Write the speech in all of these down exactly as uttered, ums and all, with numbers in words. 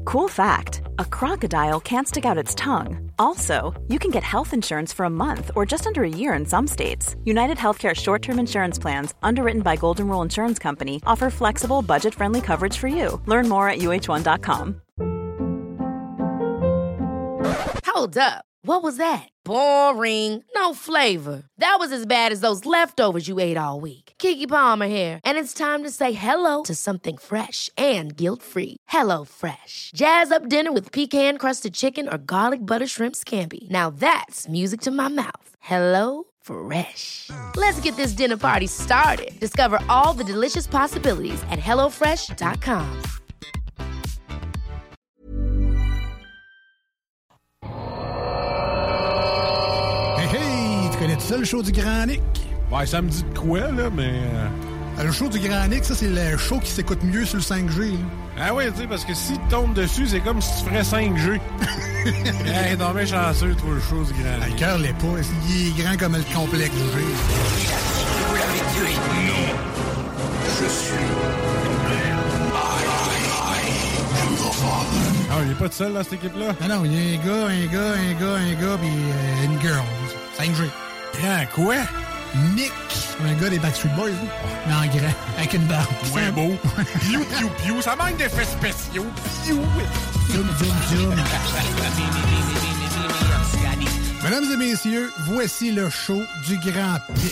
Cool fact, a crocodile can't stick out its tongue. Also, you can get health insurance for a month or just under a year in some states. United Healthcare short-term insurance plans, underwritten by Golden Rule Insurance Company, offer flexible, budget-friendly coverage for you. Learn more at U H one dot com. Hold up. What was that? Boring. No flavor. That was as bad as those leftovers you ate all week. Keke Palmer here, and it's time to say hello to something fresh and guilt-free. Hello Fresh. Jazz up dinner with pecan-crusted chicken or garlic butter shrimp scampi. Now that's music to my mouth. Hello Fresh. Let's get this dinner party started. Discover all the delicious possibilities at hello fresh dot com. Hey, tu connais ça, le show du Grand Nick? Ouais, ça me dit de quoi, là, mais... Euh... Le show du Grand Nick, ça, c'est le show qui s'écoute mieux sur le cinq G. Là. Ah oui, tu sais, parce que si tu tombes dessus, c'est comme si tu ferais cinq G. Hey, non, mais chanceux, toi, le show du Grand Nick. Le cœur l'est pas. Il est grand comme le complexe G. Vous l'avez tué. Non. Je suis ton père. I, I, I am your father. Ah, il est pas tout seul, dans cette équipe-là? Non, non, il y a un gars, un gars, un gars, un gars, puis euh, une girl. cinq G. Grand quoi? Nick, un gars des Backstreet Boys, hein? Mais en grand, avec une barbe. Ouais, beau. Piou, piou, piou, ça manque d'effets spéciaux. Piou. Zoom, zoom, zoom. Mesdames et messieurs, voici le show du Grand Pic.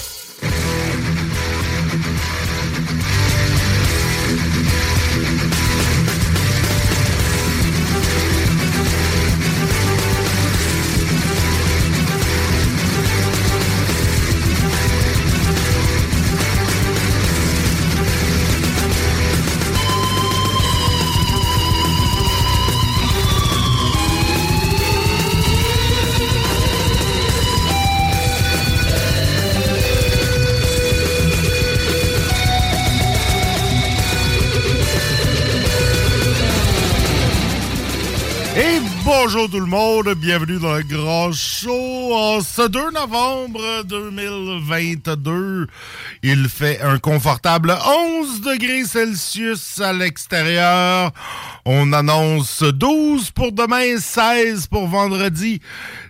Bonjour tout le monde, bienvenue dans le grand show en ce deux novembre deux mille vingt-deux. Il fait un confortable onze degrés Celsius à l'extérieur. On annonce douze pour demain, seize pour vendredi,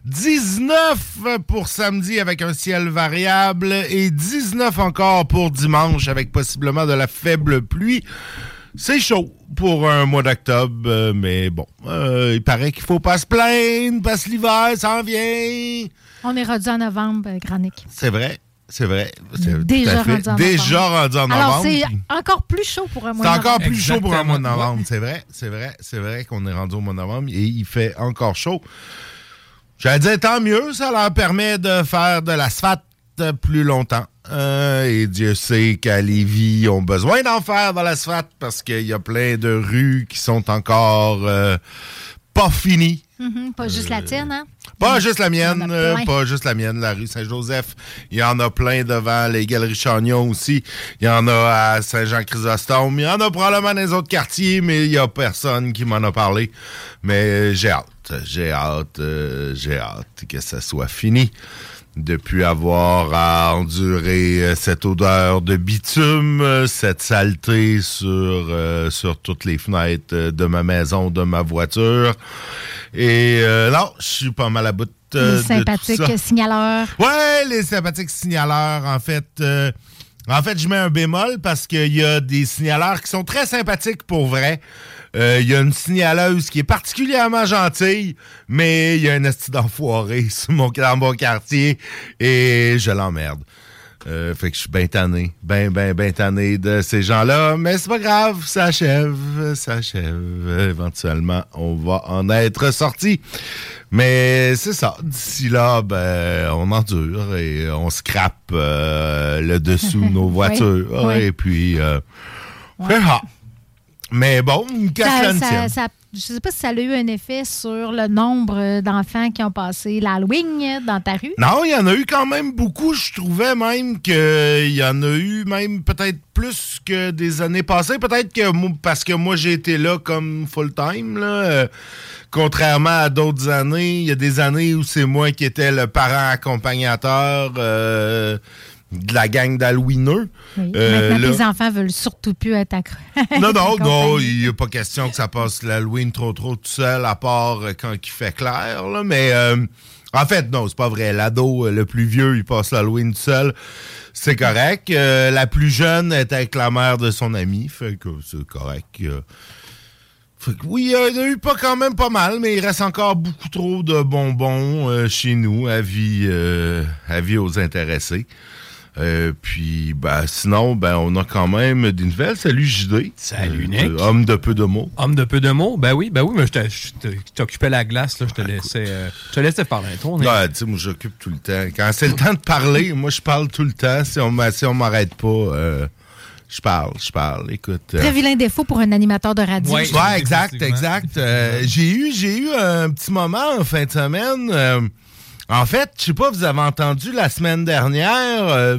dix-neuf pour samedi avec un ciel variable et dix-neuf encore pour dimanche avec possiblement de la faible pluie. C'est chaud pour un mois d'octobre, euh, mais bon, euh, il paraît qu'il faut pas se plaindre parce que l'hiver s'en vient. On est rendu en novembre, euh, Grand Nick. C'est vrai, c'est vrai. C'est déjà rendu en Déjà novembre. rendu en novembre. Alors, c'est encore plus chaud pour un mois c'est de novembre. C'est encore plus Exactement. chaud pour un mois de novembre, c'est vrai, c'est vrai, c'est vrai qu'on est rendu au mois de novembre et il fait encore chaud. J'allais dire, tant mieux, ça leur permet de faire de l'asphalte plus longtemps. Euh, et Dieu sait qu'à Lévis, ils ont besoin d'en faire dans l'asphalte parce qu'il y a plein de rues qui sont encore euh, pas finies. Mm-hmm, pas juste euh, la tienne, hein? Pas juste la mienne, euh, plein. pas juste la mienne, la rue Saint-Joseph. Il y en a plein devant les Galeries Chagnon aussi. Il y en a à Saint-Jean-Chrysostome. Il y en a probablement dans les autres quartiers, mais il y a personne qui m'en a parlé. Mais j'ai hâte, j'ai hâte, euh, j'ai hâte que ça soit fini. Depuis avoir à endurer cette odeur de bitume, cette saleté sur euh, sur toutes les fenêtres de ma maison, de ma voiture. Et euh, non, je suis pas mal à bout euh, les sympathiques de tout ça. signaleurs. Ouais, les sympathiques signaleurs, en fait. Euh, en fait, je mets un bémol parce qu'il y a des signaleurs qui sont très sympathiques pour vrai. Il euh, y a une signaleuse qui est particulièrement gentille, mais il y a un esti d'enfoiré sur mon, dans mon quartier et je l'emmerde. Euh, fait que je suis bien tanné, bien, bien, bien tanné de ces gens-là, mais c'est pas grave, ça achève, ça achève. Éventuellement, on va en être sorti. Mais c'est ça, d'ici là, ben, on endure et on scrape euh, le dessous de nos voitures. Oui, oui. Et puis, euh, Ouais. ah. Mais bon, une casse ça, ça, ça, je ne sais pas si ça a eu un effet sur le nombre d'enfants qui ont passé l'Halloween dans ta rue. Non, il y en a eu quand même beaucoup. Je trouvais même qu'il y en a eu même peut-être plus que des années passées. Peut-être que moi, parce que moi, j'ai été là comme full-time, là. Euh, contrairement à d'autres années, il y a des années où c'est moi qui étais le parent accompagnateur. Euh, de la gang d'Halloweeneux. Oui. Euh, Maintenant, là, les enfants veulent surtout plus être accro. non, non, non, il n'y a pas question que ça passe l'Halloween trop, trop tout seul, à part euh, quand il fait clair, là, mais euh, en fait, non, c'est pas vrai. L'ado, euh, le plus vieux, il passe l'Halloween tout seul, c'est correct. Euh, la plus jeune est avec la mère de son ami, fait que c'est correct. Euh, fait que oui, il y en a eu pas quand même pas mal, mais il reste encore beaucoup trop de bonbons euh, chez nous, avis, euh, avis aux intéressés. Euh, puis, ben, sinon, ben, on a quand même des nouvelles. Salut, J D. Salut, euh, Nick. Euh, homme de peu de mots. Homme de peu de mots? Ben oui, ben oui, mais je, te, je, te, je t'occupais la glace, là. Je te laissais, euh, je te laissais parler un tour. Ouais, tu sais, moi, j'occupe tout le temps. Quand c'est le temps de parler, moi, je parle tout le temps. Si on, si on m'arrête pas, euh, je parle, je parle. Écoute. Euh... Très vilain défaut pour un animateur de radio. Ouais, ouais exact, exact. Euh, j'ai eu, j'ai eu un petit moment en fin de semaine. Euh, En fait, je sais pas, vous avez entendu la semaine dernière euh,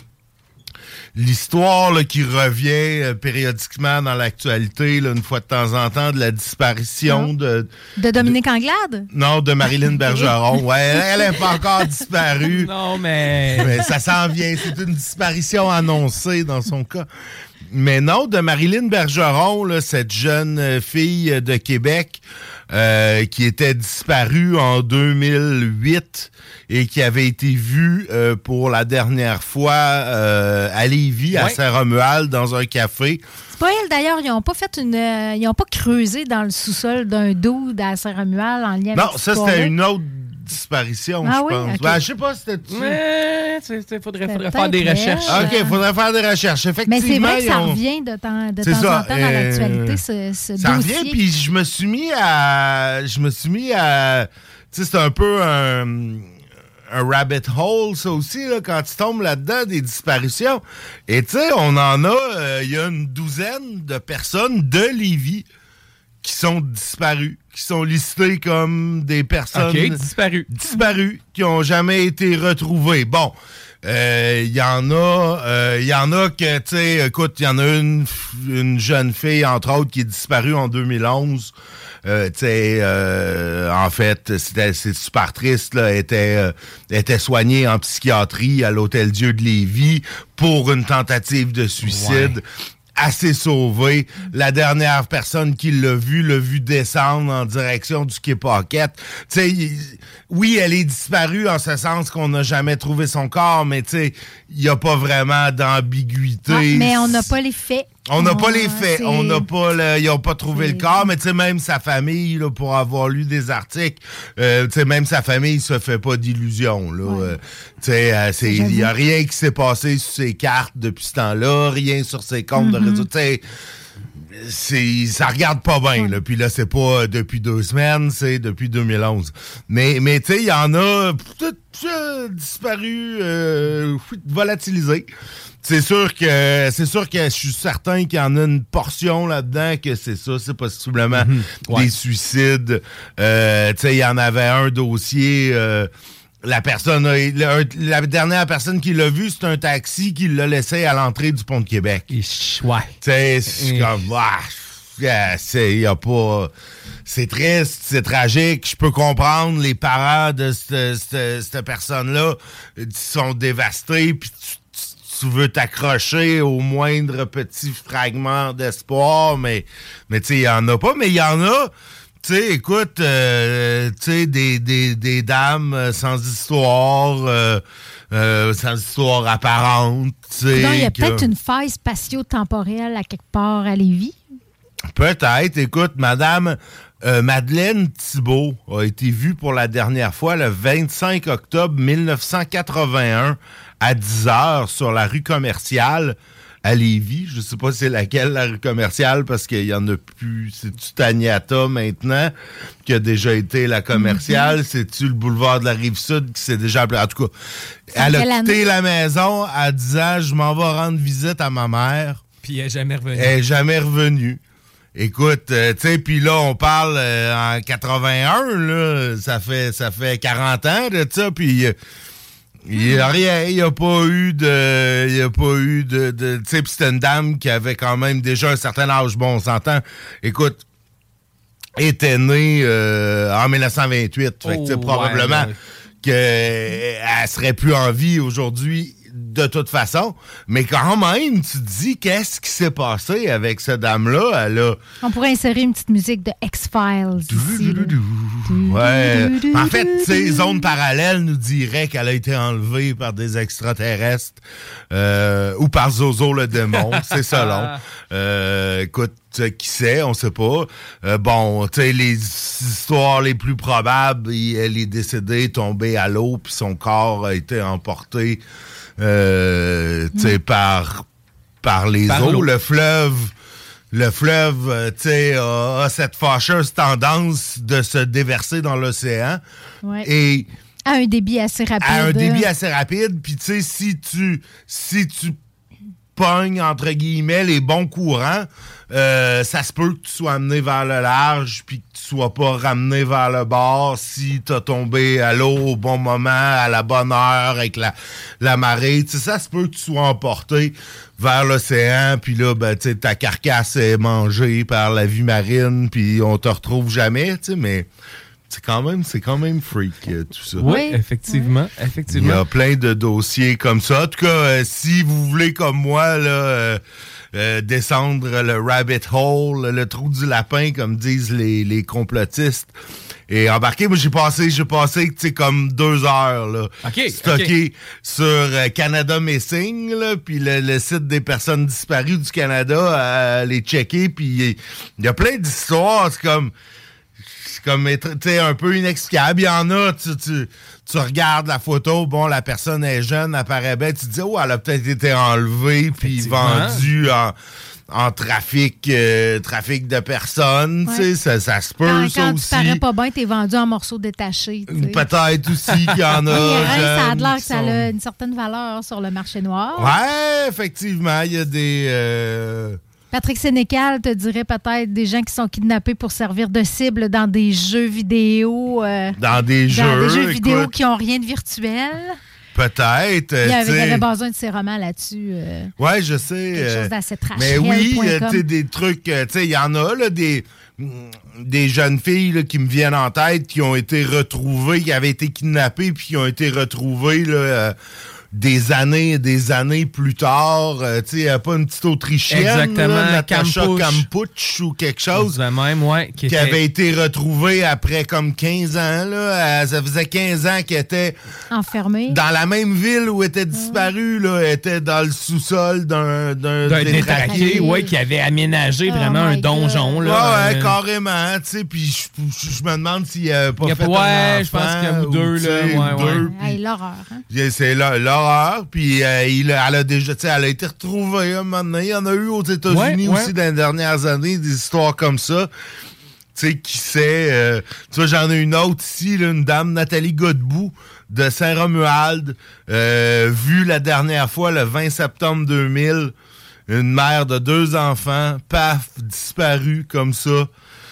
l'histoire là, qui revient euh, périodiquement dans l'actualité, là, une fois de temps en temps, de la disparition oh. de... De Dominique de, Anglade? Non, de Marilyn Bergeron. Ouais, elle n'est pas encore disparue. Non, mais... mais ça s'en vient. C'est une disparition annoncée dans son cas. Mais non, de Marilyn Bergeron, là, cette jeune fille de Québec euh, qui était disparue en deux mille huit et qui avait été vue euh, pour la dernière fois euh, à Lévis, ouais. à Saint-Romuald, dans un café. C'est pas elle, d'ailleurs. Ils n'ont pas fait une... Euh, ils n'ont pas creusé dans le sous-sol d'un dude à Saint-Romuald en lien avec Non, ça, c'était une autre disparition, ah je oui? pense. Okay. Ben, je sais pas si c'était... Mais il faudrait, faudrait faire des recherches. OK, il faudrait faire des recherches. Effectivement, mais c'est vrai que ça ont... revient de temps, de c'est temps ça, en temps euh... dans l'actualité, ce, ce ça dossier. Ça revient, puis je me suis mis à... Je me suis mis à... Tu sais, c'est un peu un... un rabbit hole, ça aussi, là, quand tu tombes là-dedans, des disparitions. Et tu sais, on en a... Il euh, y a une douzaine de personnes de Lévis qui sont disparus, qui sont listés comme des personnes okay, disparues, disparues, qui ont jamais été retrouvées. Bon, il euh, y en a, il euh, y en a que, tu sais, écoute, il y en a une, une jeune fille, entre autres, qui est disparue en deux mille onze. Euh, tu sais, euh, en fait, c'était, c'est super triste, là, elle était, euh, était soignée en psychiatrie à l'Hôtel-Dieu de Lévis pour une tentative de suicide. Ouais. Assez sauvé. La dernière personne qui l'a vu, l'a vu descendre en direction du Quai Paquette. Tu sais, oui, elle est disparue en ce sens qu'on n'a jamais trouvé son corps, mais tu sais, il n'y a pas vraiment d'ambiguïté. Ah, mais on n'a pas les faits. On n'a pas les faits. On n'a pas le, ils n'ont pas trouvé c'est... le corps, mais tu sais, même sa famille, là, pour avoir lu des articles, euh, tu sais, même sa famille se fait pas d'illusions, là. Ouais. Euh, tu sais, euh, c'est, il y a rien qui s'est passé sur ses cartes depuis ce temps-là, rien sur ses comptes mm-hmm. de réseau. Tu sais, c'est, ça regarde pas bien, ouais. là. Puis là, c'est pas depuis deux semaines, c'est depuis deux mille onze. Mais, mais tu sais, il y en a peut-être euh, disparu, euh, volatilisé. C'est sûr que c'est sûr que je suis certain qu'il y en a une portion là-dedans que c'est ça, c'est possiblement mmh, ouais. des suicides. Euh, tu sais, il y en avait un dossier. Euh, la personne, a, la, la dernière personne qui l'a vu, c'est un taxi qui l'a laissé à l'entrée du pont de Québec. Ouais. Tu sais, c'est mmh. comme, ah, c'est, y a pas. C'est triste, c'est tragique. Je peux comprendre les parents de cette, cette, cette personne-là qui sont dévastés, puis tu tu veux t'accrocher au moindre petit fragment d'espoir, mais, mais tu sais, il y en a pas, mais il y en a, tu sais, écoute, euh, tu sais, des, des, des dames sans histoire, euh, euh, sans histoire apparente, tu sais. Non, il y a que... peut-être une faille spatio-temporelle à quelque part à Lévis. Peut-être, écoute, madame euh, Madeleine Thibault a été vue pour la dernière fois le vingt-cinq octobre mille neuf cent quatre-vingt-un à dix heures sur la rue Commerciale à Lévis. Je sais pas c'est laquelle, la rue Commerciale, parce qu'il y en a plus. C'est-tu Taniata maintenant, qui a déjà été la Commerciale? Mm-hmm. C'est-tu le boulevard de la Rive-Sud qui s'est déjà appelé? En tout cas, c'est elle a quitté année? La maison à dix ans. Je m'en vais rendre visite à ma mère. Puis elle n'est jamais revenue. Elle n'est jamais revenue. Écoute, euh, tu sais, puis là, on parle euh, en quatre-vingt-un, là, ça fait ça fait quarante ans de ça, puis... Euh, il n'y a rien, il n'y a pas eu de... Il n'y a pas eu de... de tu sais, puis c'était une dame qui avait quand même déjà un certain âge. Bon, on s'entend. Écoute, était née euh, en mille neuf cent vingt-huit. Fait que, oh, probablement ouais, ouais. qu'elle serait plus en vie aujourd'hui de toute façon. Mais quand même, tu te dis, qu'est-ce qui s'est passé avec cette dame-là? Elle a... On pourrait insérer une petite musique de X-Files ici. Ouais. En fait, tu sais, Zone Parallèle nous dirait qu'elle a été enlevée par des extraterrestres euh, ou par Zozo le démon. C'est selon. Euh, écoute, qui sait, on sait pas. Euh, bon, tu sais, les histoires les plus probables, il, elle est décédée, tombée à l'eau, puis son corps a été emporté euh, tu sais, mm. par, par les par eaux. L'eau. Le fleuve, le fleuve, euh, tu sais, a, a cette fâcheuse tendance de se déverser dans l'océan. Ouais. Et à un débit assez rapide. À un débit assez rapide, puis tu sais, si tu, si tu pognes, entre guillemets, les bons courants, euh, ça se peut que tu sois amené vers le large puis que tu sois pas ramené vers le bord si t'as tombé à l'eau au bon moment, à la bonne heure, avec la, la marée. Tu sais, ça se peut que tu sois emporté vers l'océan puis là, ben, tu sais, ta carcasse est mangée par la vie marine puis on te retrouve jamais, tu sais, mais... C'est quand même, c'est quand même freak, euh, tout ça. Oui, oui. effectivement, oui. effectivement. Il y a plein de dossiers comme ça. En tout cas, euh, si vous voulez, comme moi, là, euh, euh, descendre le rabbit hole, le trou du lapin, comme disent les, les complotistes, et embarquer, moi, j'ai passé, j'ai passé, tu sais, comme deux heures, là, okay, stocké okay. sur euh, Canada Missing, là, puis le, le site des personnes disparues du Canada, à les checker, puis il y a plein d'histoires, c'est comme... comme tu sais, un peu inexplicable. Il y en a, tu, tu, tu regardes la photo, bon, la personne est jeune, elle paraît belle, tu te dis, oh, elle a peut-être été enlevée puis vendue en, en trafic, euh, trafic de personnes, ouais. tu sais, ça, ça se peut, quand, ça quand aussi. Quand tu parais pas bien, t'es vendu en morceaux détachés, t'sais. Peut-être aussi qu'il y en a. Oui, ça a l'air que sont... ça a une certaine valeur sur le marché noir. Ouais, effectivement, il y a des... Euh... Patrick Sénécal te dirait peut-être des gens qui sont kidnappés pour servir de cible dans des jeux vidéo. Euh, dans des dans jeux. Des jeux vidéo écoute, qui n'ont rien de virtuel. Peut-être. Il y avait, il y avait besoin de ces romans là-dessus. Euh, oui, je sais. Quelque euh, chose d'assez trash. Mais oui, tu sais, des trucs. Tu sais, il y en a, là, des, des jeunes filles là, qui me viennent en tête qui ont été retrouvées, qui avaient été kidnappées, puis qui ont été retrouvées, là. Euh, des années et des années plus tard, euh, tu sais, pas une petite Autrichienne, exactement, là, Natacha Kampusch. Kampusch ou quelque chose, de même, ouais, qui, qui était... avait été retrouvée après comme quinze ans, là, elle, ça faisait quinze ans qu'elle était enfermée dans la même ville où elle était disparue, là, elle était dans le sous-sol d'un d'un, d'un détraqué, détraqué, ouais, qui avait aménagé oh vraiment un donjon, là. Ouais, ouais, euh... carrément, tu sais, puis je, je me demande s'il a pas il a fait pas, ouais, un enfant, je pense qu'il y a ou deux, là, ouais, deux, ouais. Pis, hey, l'horreur, hein? C'est l'horreur. Puis euh, il, elle a déjà, tu sais, elle a été retrouvée un moment donné. Il y en a eu aux États-Unis ouais, aussi ouais. dans les dernières années, des histoires comme ça. Tu sais, qui sait. Euh, tu vois, j'en ai une autre ici, là, une dame, Nathalie Godbout, de Saint-Romuald, euh, vue la dernière fois le vingt septembre deux mille. Une mère de deux enfants, paf, disparue comme ça.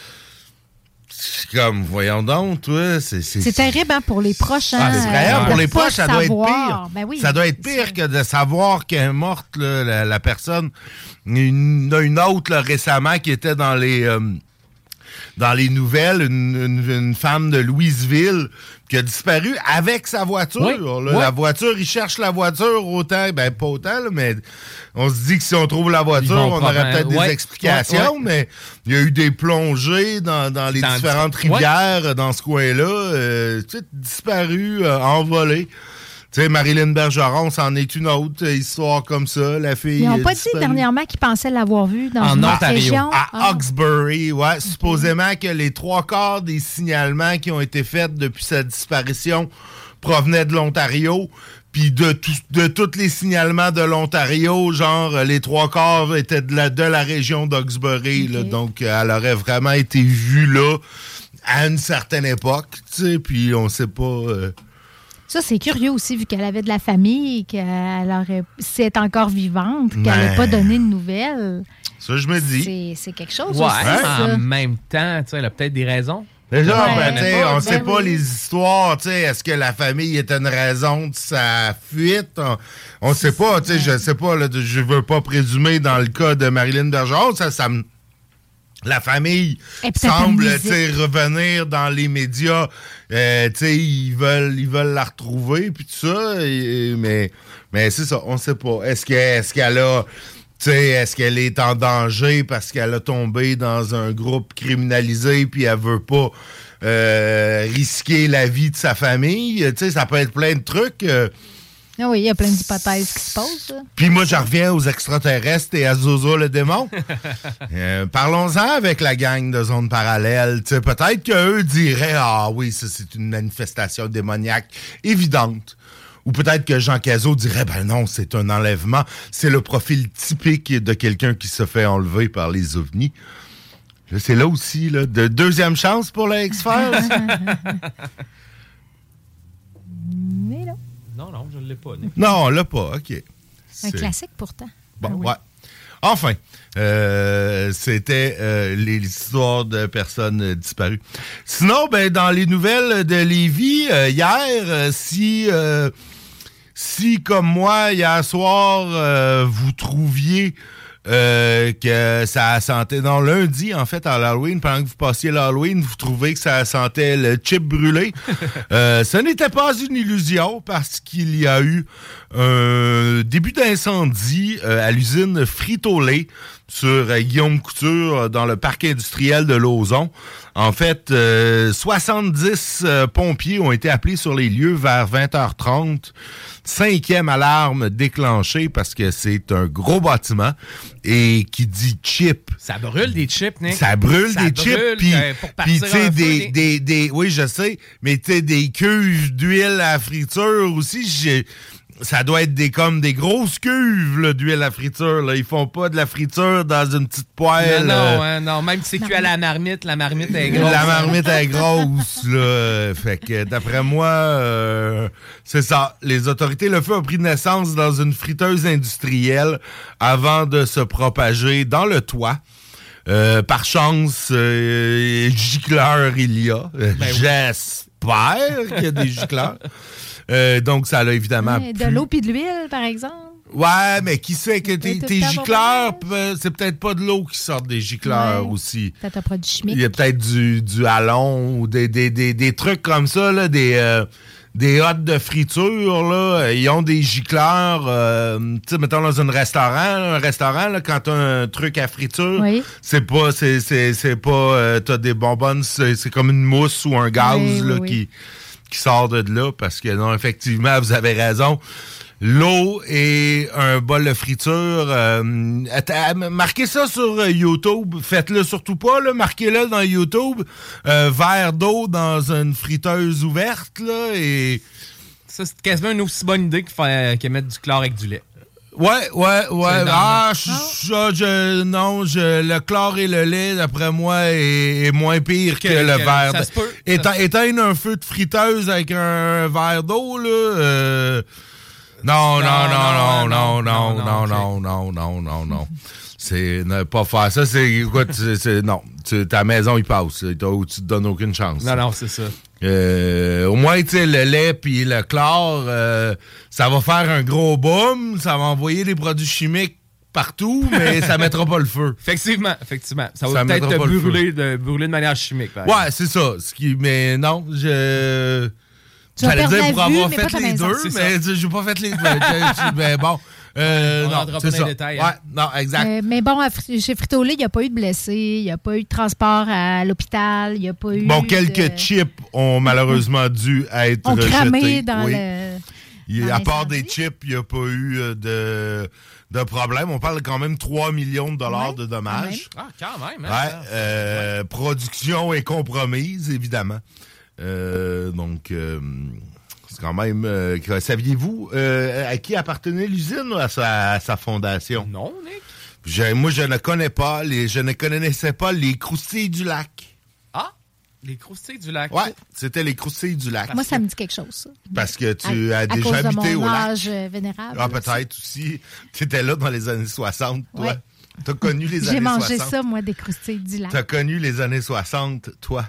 C'est comme, voyons donc, toi. C'est, c'est, c'est terrible hein, pour les proches. Hein, ah, c'est vrai, euh, pour les proches, ça doit savoir. être pire. Ben oui, ça doit être pire ça. Que de savoir qu'elle est morte, là, la, la personne. Il y en a une autre là, récemment qui était dans les... Euh, dans les nouvelles, une, une, une femme de Louisville qui a disparu avec sa voiture. Oui, là, oui. La voiture, ils cherchent la voiture autant, ben pas autant, là, mais on se dit que si on trouve la voiture, on aurait peut-être ouais, des explications, ouais, ouais. mais il y a eu des plongées dans, dans les dans différentes di- rivières ouais. dans ce coin-là, euh, tu sais, disparues, euh, envolées. Tu sais, Marilyn Bergeron, c'en est une autre histoire comme ça. La fille. Ils n'ont pas dit dernièrement qu'ils pensaient l'avoir vue dans en une autre Ontario. région. À ah. Hawkesbury, ouais. Okay. Supposément que les trois quarts des signalements qui ont été faits depuis sa disparition provenaient de l'Ontario. Puis de, tout, de tous les signalements de l'Ontario, genre, les trois quarts étaient de la, de la région d'Hawkesbury. Okay. Là, donc, elle aurait vraiment été vue là à une certaine époque. Tu sais, puis on sait pas... Euh, Ça, c'est curieux aussi, vu qu'elle avait de la famille et qu'elle aurait, si elle est encore vivante, qu'elle n'ait ben, pas donné de nouvelles. Ça, je me dis. C'est, c'est quelque chose ouais, aussi, en ça. même temps, tu sais, elle a peut-être des raisons. Déjà, ouais, ben, ben, on ne ben sait oui. pas les histoires, tu sais, est-ce que la famille était une raison de sa fuite? On ne sait pas, tu sais, je sais pas, là, je veux pas présumer dans le cas de Marilyn Bergeron, ça, ça me... la famille semble revenir dans les médias. Euh, ils veulent ils veulent la retrouver, puis tout ça. Et, mais, mais c'est ça, on sait pas. Est-ce, que, est-ce qu'elle a... T'sais, est-ce qu'elle est en danger parce qu'elle a tombé dans un groupe criminalisé puis elle veut pas euh, risquer la vie de sa famille? T'sais, ça peut être plein de trucs. Euh, Ah oui, il y a plein d'hypothèses qui se posent. Puis moi, je reviens aux extraterrestres et à Zozo le démon. euh, parlons-en avec la gang de Zone Parallèle. T'sais, peut-être qu'eux diraient « Ah oui, ça c'est une manifestation démoniaque évidente ». Ou peut-être que Jean Cazot dirait « Ben non, c'est un enlèvement. C'est le profil typique de quelqu'un qui se fait enlever par les ovnis. » C'est là aussi, là, de deuxième chance pour la X-Files. Mais non. Non, non, je ne l'ai pas. Nick. Non, on l'a pas, OK. C'est un classique pourtant. Bon, ah oui. ouais. Enfin, euh, c'était euh, les histoires de personnes euh, disparues. Sinon, ben dans les nouvelles de Lévis, euh, hier, euh, si, euh, si comme moi, hier soir, euh, vous trouviez euh, que ça sentait... Non, lundi, en fait, à l'Halloween, pendant que vous passiez l'Halloween, vous trouvez que ça sentait le chip brûlé. euh, ce n'était pas une illusion parce qu'il y a eu un début d'incendie euh, à l'usine Frito-Lay sur euh, Guillaume Couture dans le parc industriel de Lauson. En fait, euh, soixante-dix euh, pompiers ont été appelés sur les lieux vers vingt heures trente. Cinquième alarme déclenchée parce que c'est un gros bâtiment et qui dit chip. Ça brûle des chips, Nick. Ça brûle ça des brûle, chips. Puis, euh, pour puis partir tu sais, un des, feu, des, des, oui, je sais, mais tu sais, des cuves d'huile à friture aussi, j'ai... Ça doit être des comme des grosses cuves là, d'huile à friture. Là. Ils font pas de la friture dans une petite poêle. Non, euh... non, hein, non, même si c'est cuit à la marmite, la marmite est grosse. La marmite est grosse. Là. Fait que d'après moi, euh, c'est ça. Les autorités, le feu a pris naissance dans une friteuse industrielle avant de se propager dans le toit. Euh, par chance, euh, gicleurs il y a. Ben J'espère oui. qu'il y a des gicleurs. Euh, donc, ça a évidemment... Ouais, de pu... l'eau puis de l'huile, par exemple. Ouais, mais qui sait que tes, tes gicleurs, c'est peut-être pas de l'eau qui sort des gicleurs ouais. aussi. Peut-être un produit chimique. Il y a peut-être du, du hallon ou des, des, des, des trucs comme ça, là, des, euh, des hottes de friture, là. Ils ont des gicleurs, euh, tu sais, mettons dans un restaurant, là, un restaurant, là, quand t'as un truc à friture, oui. c'est pas, c'est, c'est, c'est pas, euh, t'as des bonbonnes, c'est, c'est comme une mousse ou un gaz, oui, là, oui, qui... Oui. qui sort de là, parce que non, effectivement, vous avez raison. L'eau et un bol de friture. Euh, marquez ça sur YouTube. Faites-le surtout pas, là. Marquez-le dans YouTube. Euh, verre d'eau dans une friteuse ouverte, là, et... Ça, c'est quasiment une aussi bonne idée que, faire, que mettre du chlore avec du lait. Ouais, ouais, ouais. Ah, je, je, je, non, je, le chlore et le lait, d'après moi, est, est moins pire que, que le que verre. Ça se peut. Éte, éteindre un feu de friteuse avec un verre d'eau, là... Euh, non, non, non, non, non, non, non, non, non, non, non, non. C'est ne pas faire ça, c'est... Écoute, c'est, c'est, non, tu, ta maison, il passe. Tu te donnes aucune chance. Non, non, c'est ça. Euh, au moins, tu sais, le lait puis le chlore, euh, ça va faire un gros boom, ça va envoyer des produits chimiques partout, mais ça mettra pas le feu. Effectivement, effectivement. Ça va ça peut-être te brûler de, brûler de manière chimique. Ouais, c'est ça. Ce qui, mais non, je... J'allais dire pour avoir fait les deux, mais j'ai pas fait les deux. Mais bon... Euh, on non, rentrera pas dans les détails. Hein. Ouais, non, exact. Euh, mais bon, chez Frito-Lay, il n'y a pas eu de blessés, il n'y a pas eu de transport à l'hôpital, il n'y a pas eu. Bon, quelques de... chips ont malheureusement dû être on rejetés. cramé dans oui. le. Il, dans à part des chips, il n'y a pas eu de, de problème. On parle quand même trois millions de dollars ouais, de dommages. Ah, quand même. Hein, ouais, euh, ouais. Production est compromise, évidemment. Euh, donc. Euh, C'est quand même... Euh, saviez-vous euh, à qui appartenait l'usine ou à sa, à sa fondation? Non, Nick. Je, moi, je ne connais pas, les, je ne connaissais pas les croustilles du lac. Ah, les croustilles du lac. Ouais, c'était les croustilles du lac. Moi, ça me dit quelque chose, ça. Parce que tu à, as à déjà cause habité de mon au lac. âge vénérable. Ah, peut-être aussi. aussi. Tu étais là dans les années soixante, toi. Ouais. Tu as connu les années soixante. J'ai mangé ça, moi, des croustilles du lac. Tu as connu les années soixante, toi.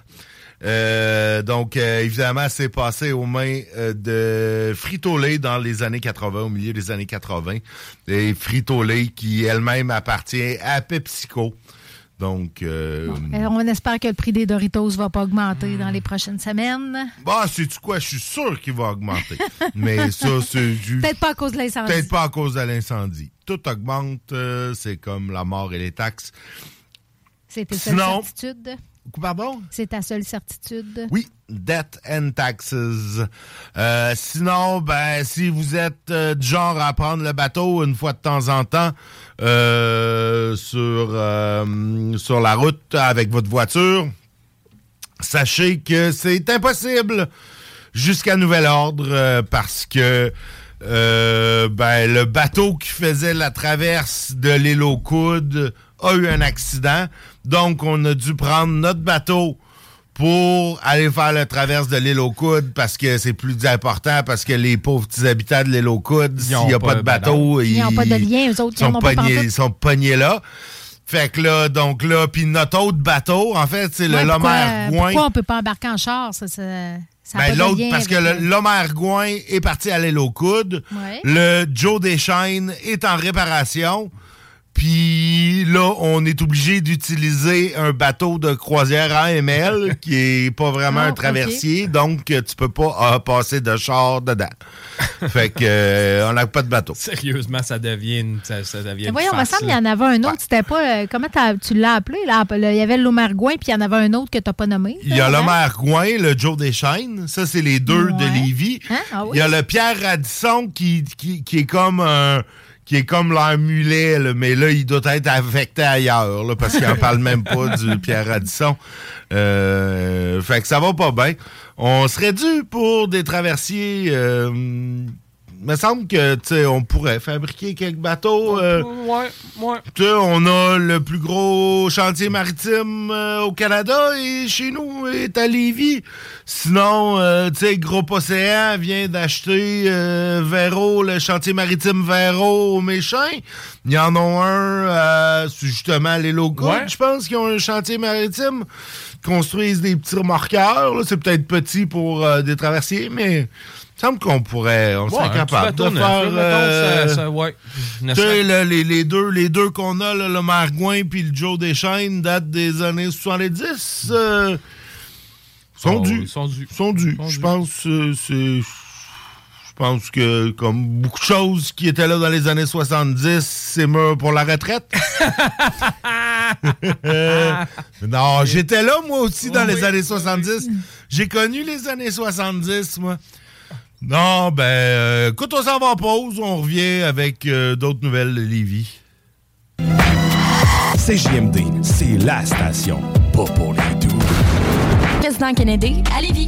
Euh, donc, euh, évidemment, c'est passé aux mains euh, de Frito-Lay dans les années quatre-vingts, au milieu des années quatre-vingts. Et Frito-Lay qui elle-même appartient à PepsiCo. Donc, euh, euh, on espère que le prix des Doritos va pas augmenter dans les prochaines semaines. Bah, sais-tu quoi? Je suis sûr qu'il va augmenter. Mais ça, c'est juste... Peut-être pas à cause de l'incendie. Peut-être pas à cause de l'incendie. Tout augmente. Euh, c'est comme la mort et les taxes. C'est tes seules Sinon... certitudes? Pardon? C'est ta seule certitude? Oui, debt and taxes. Euh, sinon, ben, si vous êtes euh, du genre à prendre le bateau une fois de temps en temps euh, sur, euh, sur la route avec votre voiture, sachez que c'est impossible jusqu'à nouvel ordre euh, parce que euh, ben, le bateau qui faisait la traverse de l'île aux Coudes a eu un accident. Donc, on a dû prendre notre bateau pour aller faire la traverse de l'île aux Coudes parce que c'est plus important, parce que les pauvres petits habitants de l'île aux Coudes, s'il n'y a pas de bateau, ils n'ont pas de lien, eux autres, ils sont, pognés, ils sont pognés là. Fait que là, donc là, puis notre autre bateau, en fait, c'est ouais, le Lomer-Gouin. Pourquoi on peut pas embarquer en char? Ça, ça, ça ben, l'autre, parce que le Lomer-Gouin est parti à l'île aux Coudes. Ouais. Le Joe Deschênes est en réparation. Puis là, on est obligé d'utiliser un bateau de croisière A M L qui est pas vraiment oh, un traversier, okay. Donc tu peux pas euh, passer de char dedans. Fait que euh, on n'a pas de bateau. Sérieusement, ça devient une, ça, ça devient. Voyons, il me semble qu'il y en avait un autre. Ouais. C'était pas euh, comment tu l'as appelé là? Il y avait le Lomer-Gouin, puis il y en avait un autre que t'as pas nommé. Il y a le Lomer-Gouin, le Joe Deschênes. Ça, c'est les deux ouais. de Lévis. Hein? Ah, oui. Il y a le Pierre Radisson qui, qui, qui est comme un. qui est comme leur mulet, là, mais là, il doit être affecté ailleurs, là, parce qu'il n'en parle même pas du Pierre Radisson. Euh, fait que ça va pas bien. On serait dû pour des traversiers... Euh, il me semble que, tu sais, on pourrait fabriquer quelques bateaux. Euh, ouais, ouais. Tu sais, on a le plus gros chantier maritime euh, au Canada et chez nous est à Lévis. Sinon, euh, tu sais, Groupe Océan vient d'acheter euh, Véro, le chantier maritime Véro au Méchin. Il y en a un, euh, c'est justement les locaux, ouais. Je pense qu'ils ont un chantier maritime. Ils construisent des petits remorqueurs. Là. C'est peut-être petit pour euh, des traversiers, mais... Il me semble qu'on pourrait, on ouais, serait capable de faire... Euh, ça, ça, ouais. Tu sais, les, les deux, les deux qu'on a, là, le Lomer-Gouin puis le Joe Deschênes, datent des années soixante-dix. Euh, sont, oh, dus. sont dus. Sont dus. Je pense euh, c'est... Je pense que, comme beaucoup de choses qui étaient là dans les années soixante-dix, c'est mûr pour la retraite. Non, j'étais là, moi aussi, dans oh, les oui, années soixante-dix. Oui. J'ai connu les années soixante-dix, moi. Non, ben, euh, écoute, on s'en va en pause. On revient avec euh, d'autres nouvelles de Lévis. C J M D, c'est la station, pas pour les doux. Président Kennedy, à Lévis.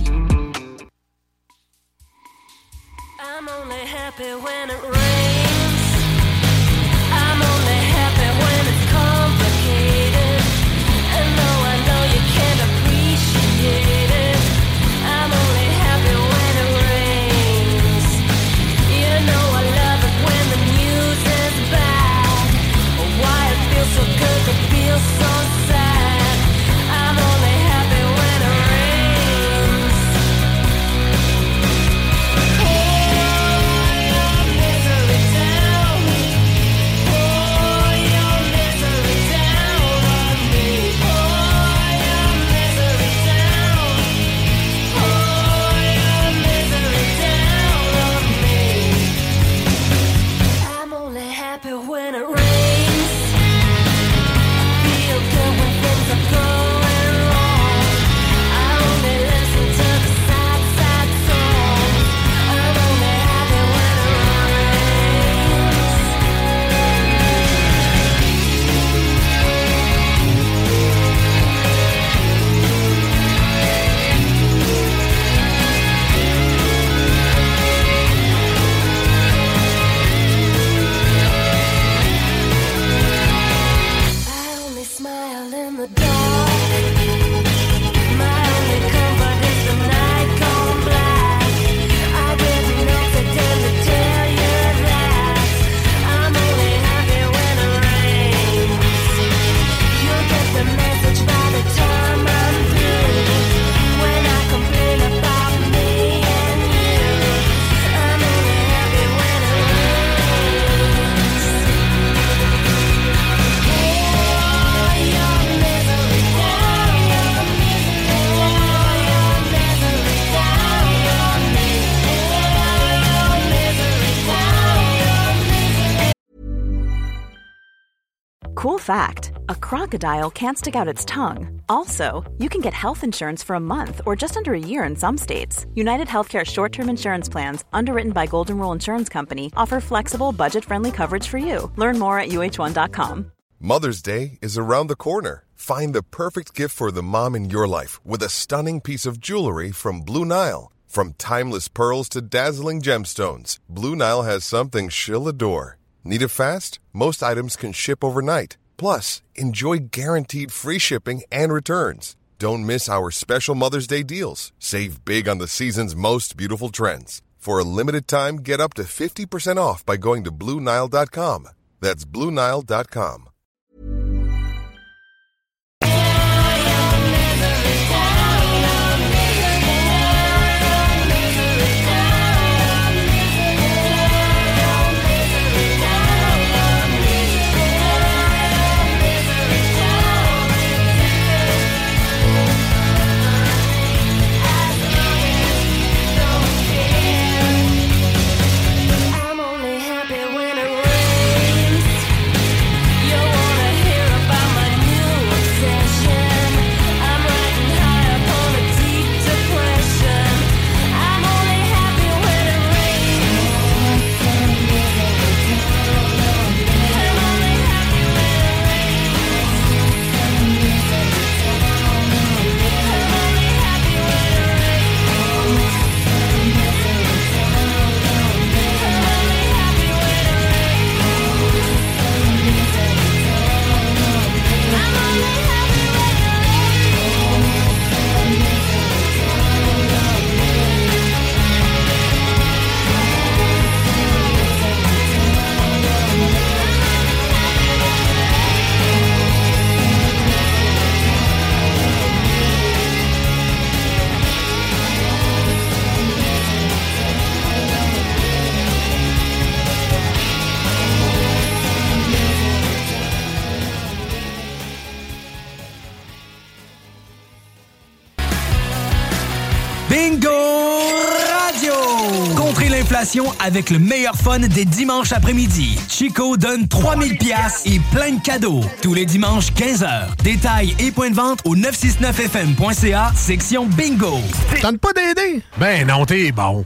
I'm only happy when it rains. I'm only happy when it's complicated. And though I know you can't appreciate it, I'm only happy when it rains. You know I love it when the news is bad. Why it feels so good to feel so sad. I'm only happy when it rains. All your misery Cool fact, a crocodile can't stick out its tongue. Also, you can get health insurance for a month or just under a year in some states. United Healthcare short-term insurance plans, underwritten by Golden Rule Insurance Company, offer flexible, budget-friendly coverage for you. Learn more at U H one dot com. Mother's Day is around the corner. Find the perfect gift for the mom in your life with a stunning piece of jewelry from Blue Nile. From timeless pearls to dazzling gemstones, Blue Nile has something she'll adore. Need it fast? Most items can ship overnight. Plus, enjoy guaranteed free shipping and returns. Don't miss our special Mother's Day deals. Save big on the season's most beautiful trends. For a limited time, get up to fifty percent off by going to Blue Nile dot com. That's Blue Nile dot com. Bingo Radio! Contrez l'inflation avec le meilleur fun des dimanches après-midi. Chico donne trois mille piastres et plein de cadeaux. Tous les dimanches, quinze heures. Détails et points de vente au neuf cent soixante-neuf F M point C A, section Bingo. Tente pas d'aider? Ben non, t'es bon.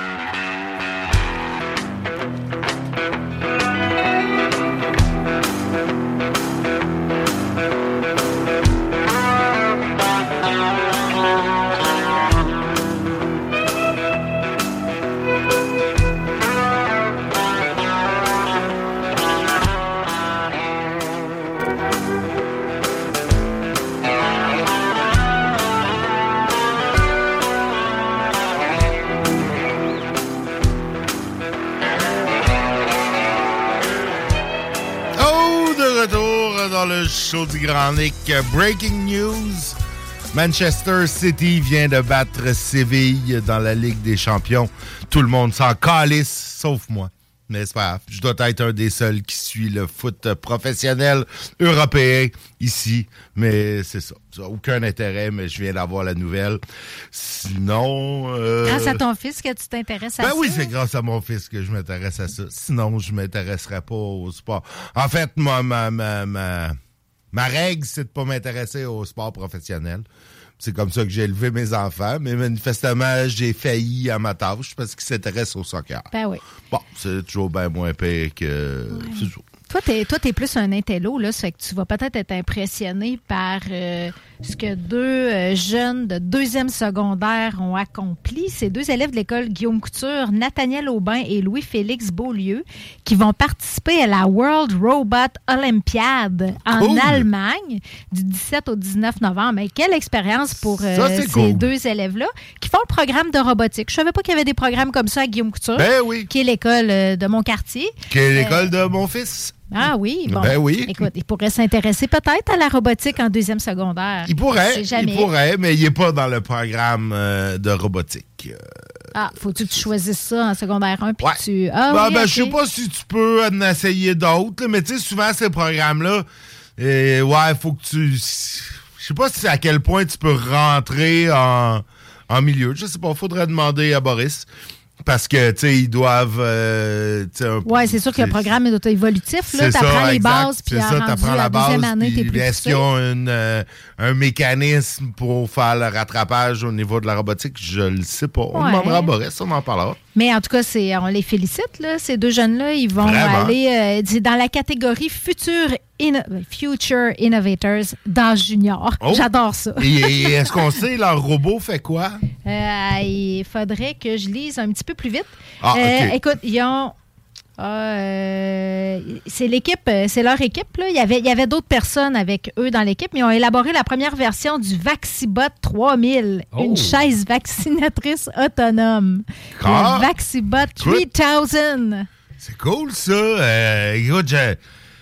Dans le show du Grand Nick. Breaking news. Manchester City vient de battre Séville dans la Ligue des Champions. Tout le monde s'en calisse, sauf moi. Mais c'est pas grave. Je dois être un des seuls qui suit le foot professionnel européen ici. Mais c'est ça. Ça n'a aucun intérêt, mais je viens d'avoir la nouvelle. Sinon... Euh... Grâce à ton fils que tu t'intéresses à ben ça? Ben oui, c'est grâce à mon fils que je m'intéresse à ça. Sinon, je m'intéresserais pas au sport. En fait, moi, ma, ma, ma, ma règle, c'est de pas m'intéresser au sport professionnel. C'est comme ça que j'ai élevé mes enfants, mais manifestement, j'ai failli à ma tâche parce qu'ils s'intéressent au soccer. Ben oui. Bon, c'est toujours bien moins pire que... Ouais. C'est toujours... Toi, t'es, toi, t'es plus un intello, là, ça fait que tu vas peut-être être impressionné par euh, ce que deux euh, jeunes de deuxième secondaire ont accompli. C'est deux élèves de l'école Guillaume Couture, Nathaniel Aubin et Louis-Félix Beaulieu, qui vont participer à la World Robot Olympiad en cool. Allemagne du dix-sept au dix-neuf novembre. Mais quelle expérience pour euh, ça, ces cool. deux élèves-là qui font le programme de robotique. Je savais pas qu'il y avait des programmes comme ça à Guillaume Couture, ben oui. qui est l'école euh, de mon quartier. Qui est l'école euh, de mon fils. Ah oui, bon. Ben oui. Écoute, il pourrait s'intéresser peut-être à la robotique en deuxième secondaire. Il pourrait, jamais. il pourrait, mais il n'est pas dans le programme euh, de robotique. Euh, ah, faut-tu que tu choisisses ça en secondaire un, puis ouais. tu... Ah, ben, oui, ben, okay. je sais pas si tu peux en essayer d'autres, là, mais tu sais, souvent, ces programmes-là, euh, ouais, il faut que tu... Je sais pas si à quel point tu peux rentrer en, en milieu. Je sais pas, il faudrait demander à Boris. Parce que, tu sais, ils doivent... Euh, oui, c'est sûr que le programme est évolutif. Tu apprends les bases, puis à la deuxième année, tu es plus est-ce qu'ils ont une, euh, un mécanisme pour faire le rattrapage au niveau de la robotique? Je le sais pas. On ouais. demandera à Boris, on en parlera. Mais en tout cas, c'est, on les félicite, là, ces deux jeunes-là. Ils vont Vraiment? aller euh, dans la catégorie Future, Inno- Future Innovators dans Junior. Oh. J'adore ça. Et, et est-ce qu'on sait, leur robot fait quoi? Euh, il faudrait que je lise un petit peu plus vite. Ah, okay. euh, écoute, ils ont... Euh, c'est l'équipe, c'est leur équipe. Là. Il y avait, il y avait d'autres personnes avec eux dans l'équipe, mais ils ont élaboré la première version du VaxiBot trois mille, oh. une chaise vaccinatrice autonome. Ah. Le VaxiBot trois mille. C'est cool, ça. Euh, écoute, je,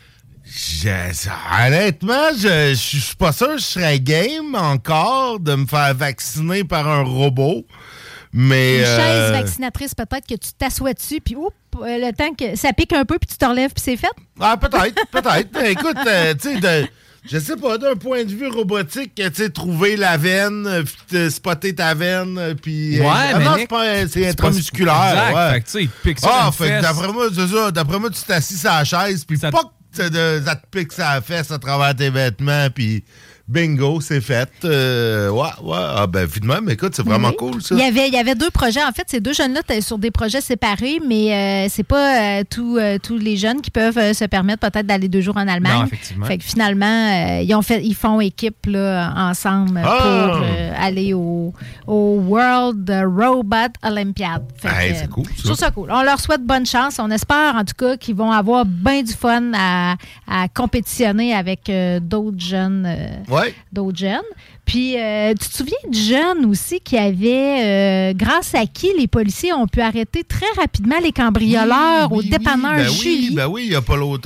je, honnêtement, je, je suis pas sûr que je serais game encore de me faire vacciner par un robot. Mais, une euh... chaise vaccinatrice, peut-être que tu t'assois dessus, puis oups, le temps que ça pique un peu, puis tu te relèves, puis c'est fait? Ah, peut-être, peut-être. Écoute, euh, tu sais, de, je sais pas, d'un point de vue robotique, tu sais, trouver la veine, puis spotter ta veine, puis... Ouais, euh, mais non, Nick, c'est, pas, c'est intramusculaire. Exact, ouais. fait que tu sais, il pique ça Ah, dans fait que d'après moi, c'est ça, d'après moi, tu t'assis sur la chaise, puis ça... pas que de, ça te pique sa fesse à travers tes vêtements, puis... Bingo, c'est fait. Euh, ouais, ouais. Ah, ben, évidemment, mais écoute, c'est vraiment oui. cool, ça. Il y avait, il y avait deux projets. En fait, ces deux jeunes-là étaient sur des projets séparés, mais euh, c'est pas euh, tous euh, tous les jeunes qui peuvent euh, se permettre peut-être d'aller deux jours en Allemagne. Non, effectivement. Fait que finalement, euh, ils, ont fait, ils font équipe là, ensemble ah! pour euh, aller au, au World Robot Olympiad. Fait hey, que, c'est cool, ça. Je trouve ça cool. On leur souhaite bonne chance. On espère, en tout cas, qu'ils vont avoir bien du fun à, à compétitionner avec euh, d'autres jeunes. Euh, Ouais. d'autres jeunes. Puis, euh, tu te souviens de jeunes aussi qui avaient, euh, grâce à qui les policiers ont pu arrêter très rapidement les cambrioleurs oui, oui, au dépanneur oui, ben Julie? Oui, ben oui, il n'y a pas longtemps.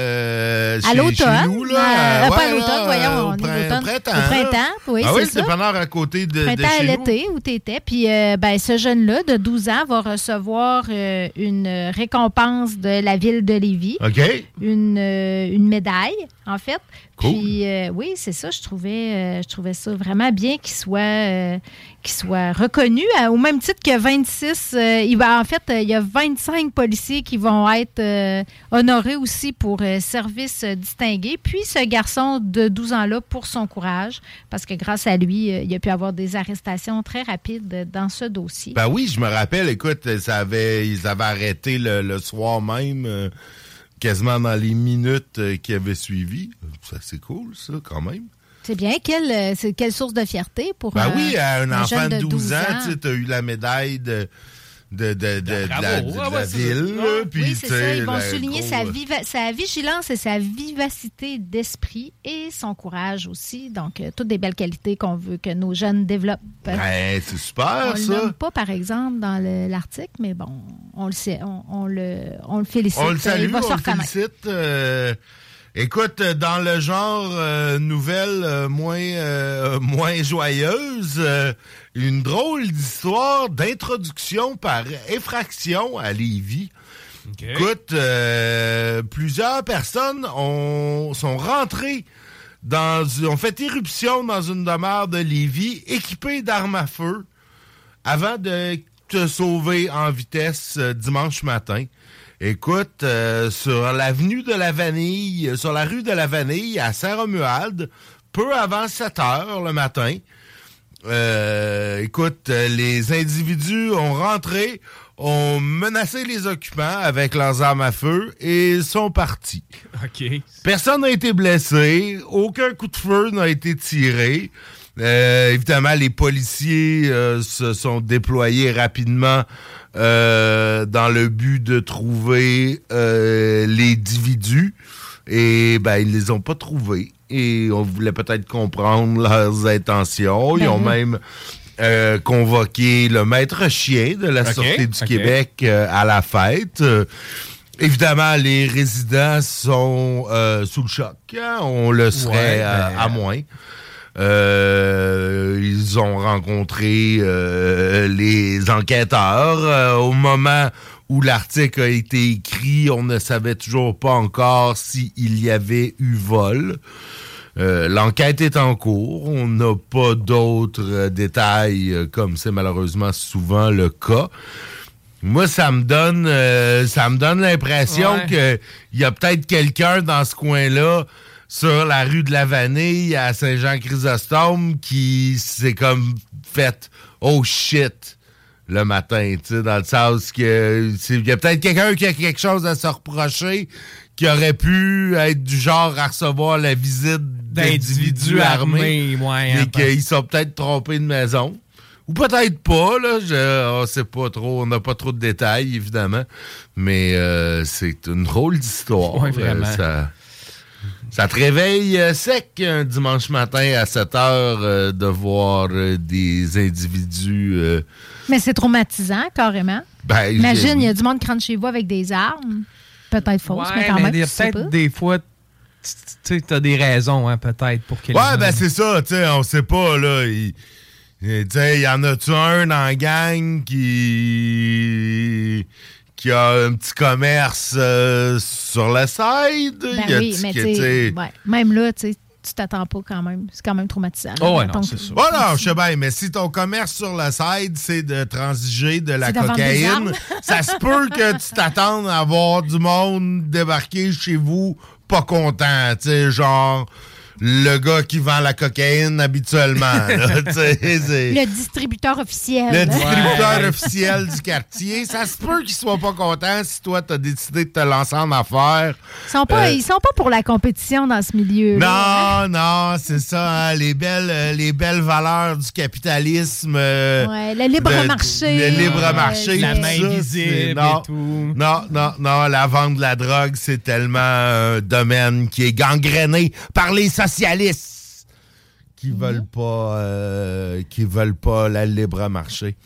Euh, à chez, l'automne. Chez nous, là, euh, euh, pas ouais, à l'automne, là, voyons, au on prin- est l'automne. printemps. Au printemps, oui, ah c'est oui, ça. le dépanneur à côté de, printemps de chez à l'été, nous. où tu étais. Puis, euh, ben, ce jeune-là, de douze ans, va recevoir euh, une récompense de la ville de Lévis. OK. Une, euh, une médaille, en fait. Cool. Puis, euh, oui, c'est ça. Je trouvais, euh, je trouvais ça vraiment bien qu'il soit, euh, qu'il soit reconnu. Euh, au même titre que vingt-six, euh, il va, en fait, euh, il y a vingt-cinq policiers qui vont être euh, honorés aussi pour euh, service distingué. Puis, ce garçon de douze ans-là, pour son courage, parce que grâce à lui, euh, il a pu avoir des arrestations très rapides dans ce dossier. Ben oui, je me rappelle. Écoute, ça avait, ils avaient arrêté le, le soir même... Euh, quasiment dans les minutes euh, qui avaient suivi. Ça, c'est cool, ça, quand même. C'est bien. Quelle, euh, c'est, quelle source de fierté pour ben un oui, à un, un enfant de de douze ans, ans. tu as eu la médaille de, de, de, de, de la, de, de ah, la ouais, ville. Là, oui, puis, c'est ça. Ils vont souligner gros... sa, viva- sa vigilance et sa vivacité d'esprit et son courage aussi. Donc, euh, toutes des belles qualités qu'on veut que nos jeunes développent. Ben, c'est super, on ça. On le nomme pas, par exemple, dans le, l'article, mais bon, on le sait, on, on, le, on le félicite. On le salue, Il va on se le reconnaître. félicite. Euh, écoute, dans le genre euh, nouvelle euh, moins, euh, moins joyeuse, euh, une drôle d'histoire d'introduction par effraction à Lévis. Okay. Écoute, euh, plusieurs personnes ont, sont rentrées dans, ont fait irruption dans une demeure de Lévis équipées d'armes à feu avant de te sauver en vitesse euh, dimanche matin. Écoute, euh, sur l'avenue de la Vanille, sur la rue de la Vanille à Saint-Romuald, peu avant sept heures le matin, euh, écoute, les individus ont rentré, ont menacé les occupants avec leurs armes à feu et sont partis. OK. Personne n'a été blessé, aucun coup de feu n'a été tiré. Euh, évidemment, les policiers euh, se sont déployés rapidement euh, dans le but de trouver euh, les individus. Et ben, ils les ont pas trouvés. Et on voulait peut-être comprendre leurs intentions. Ils ont même euh, convoqué le maître chien de la okay, Sûreté du okay. Québec euh, à la fête. Euh, évidemment, les résidents sont euh, sous le choc. Hein? On le serait ouais, euh, ben... à moins. Euh, ils ont rencontré euh, les enquêteurs. Euh, au moment où l'article a été écrit, on ne savait toujours pas encore s'il y avait eu vol. Euh, l'enquête est en cours. On n'a pas d'autres euh, détails, euh, comme c'est malheureusement souvent le cas. Moi, ça me donne euh, ça me donne l'impression Ouais. que il y a peut-être quelqu'un dans ce coin-là, sur la rue de la Vanille, à Saint-Jean-Chrysostome, qui s'est comme fait « Oh shit » le matin, tu sais, dans le sens que il y a peut-être quelqu'un qui a quelque chose à se reprocher, qui aurait pu être du genre à recevoir la visite d'individus armés, ouais, et hein, qu'ils sont peut-être trompés de maison. Ou peut-être pas, là, je, on sait pas trop, on n'a pas trop de détails, évidemment, mais euh, c'est une drôle d'histoire. Ouais, vraiment. Euh, ça, ça te réveille euh, sec un dimanche matin à sept heures euh, de voir euh, des individus... euh, Mais c'est traumatisant, carrément. ben, Imagine, j'ai- il y a du monde qui rentre chez vous avec des armes. Peut-être fausses, mais Ouais, quand mais même. il y a tu sais pas. peut-être des fois, tu sais, t'as des raisons, hein, peut-être, pour que les Ouais, gens- ben c'est ça, tu sais, on sait pas, là. Il, il- tu sais, y en a-tu un dans la gang qui qui a un petit commerce euh, sur le side? Ben Y a-tu oui, mais que, tu tu sais, sais- ouais, même là, tu sais, tu t'attends pas quand même. C'est quand même traumatisant. Oh, ouais, Mettons non, que- c'est sûr. Oh non, je sais bien, mais si ton commerce sur le side, c'est de transiger de la C'est de vendre des cocaïne, armes. ça se peut que tu t'attendes à voir du monde débarquer chez vous pas content, tu sais, genre le gars qui vend la cocaïne habituellement, là, tu sais, c'est- Le distributeur officiel. le distributeur officiel du quartier. Ça se peut qu'il soit pas content si toi, t'as décidé de te lancer en affaires. Ils sont pas, Euh, ils sont pas pour la compétition dans ce milieu. Non, non, c'est ça, hein, les belles, euh, les belles valeurs du capitalisme. euh, Ouais, le libre de- marché. Le libre euh, marché. La tout main ça, visible c'est- non, et tout. Non, non, non, la vente de la drogue, c'est tellement un domaine qui est gangréné par les socialistes qui veulent pas, euh, qui veulent pas la libre marché.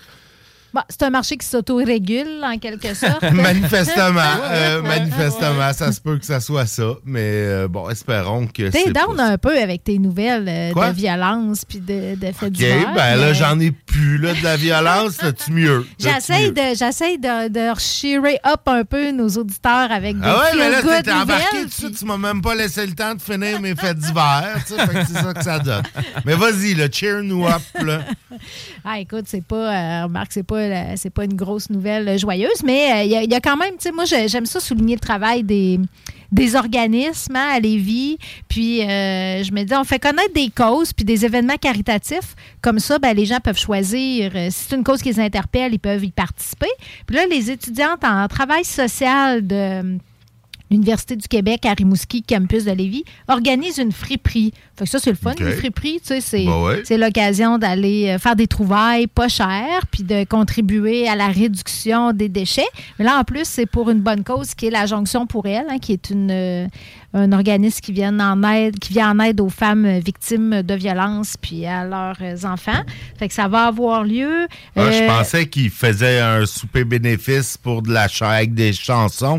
Bon, c'est un marché qui s'auto-régule, en quelque sorte. Manifestement, euh, manifestement, ça se peut que ça soit ça, mais euh, bon, espérons que T'es c'est pas down un peu avec tes nouvelles euh, Quoi? de violence puis de, de faits OK, divers. ben là, mais j'en ai plus, là, de la violence, là-tu mieux? Là-tu J'essaie mieux? de, j'essaie de, de cheerer up un peu nos auditeurs avec des Ah ouais, mais là, feel-good t'es embarqué nouvelles, dessus, tu m'as même pas laissé le temps de finir mes faits d'hiver, tu sais, fait que c'est ça que ça donne. Mais vas-y, là, cheer nous up, là. Ah, écoute, c'est pas, euh, remarque, c'est pas, la- c'est pas une grosse nouvelle euh, joyeuse, mais euh, il y, a- il y a quand même, tu sais, moi, je- j'aime ça souligner le travail des, des organismes hein, à Lévis. Puis, euh, je me dis, on fait connaître des causes puis des événements caritatifs. Comme ça, ben, les gens peuvent choisir. euh, si c'est une cause qui les interpelle, ils peuvent y participer. Puis là, les étudiantes en travail social de l'Université du Québec à Rimouski, campus de Lévis, organise une friperie. Fait que ça, c'est le fun, OK. une friperie. Tu sais, c'est, Ben ouais. c'est l'occasion d'aller euh, faire des trouvailles pas chères puis de contribuer à la réduction des déchets. Mais là, en plus, c'est pour une bonne cause qui est la Jonction pour elle, hein, qui est une, euh, un organisme qui vient, en aide, qui vient en aide aux femmes victimes de violences puis à leurs euh, enfants. Fait que ça va avoir lieu. Ah, je Euh, pensais qu'il faisait un souper bénéfice pour de la ch- avec des chansons.